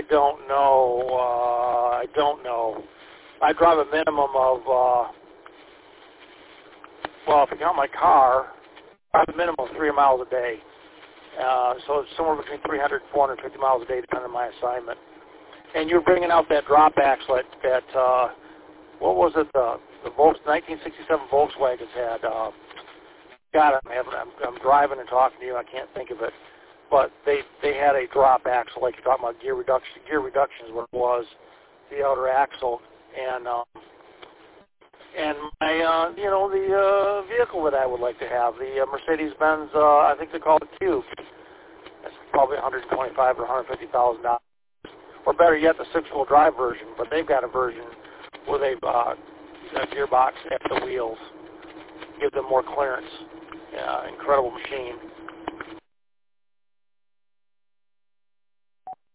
I don't know. I drive a minimum of, well, if you count my car, I have a minimum of 3 miles a day. So it's somewhere between 300 and 450 miles a day, depending on my assignment. And you're bringing out that drop axle that what was it, the 1967 Volkswagens had. God, I'm driving and talking to you, I can't think of it. But they had a drop axle, like you're talking about gear reduction. Gear reduction is what it was, the outer axle. And my, the vehicle that I would like to have, the Mercedes-Benz, I think they call it Cube. That's probably $125,000 or $150,000. Or better yet, the six-wheel drive version. But they've got a version where they've a gearbox at the wheels, give them more clearance. Incredible machine.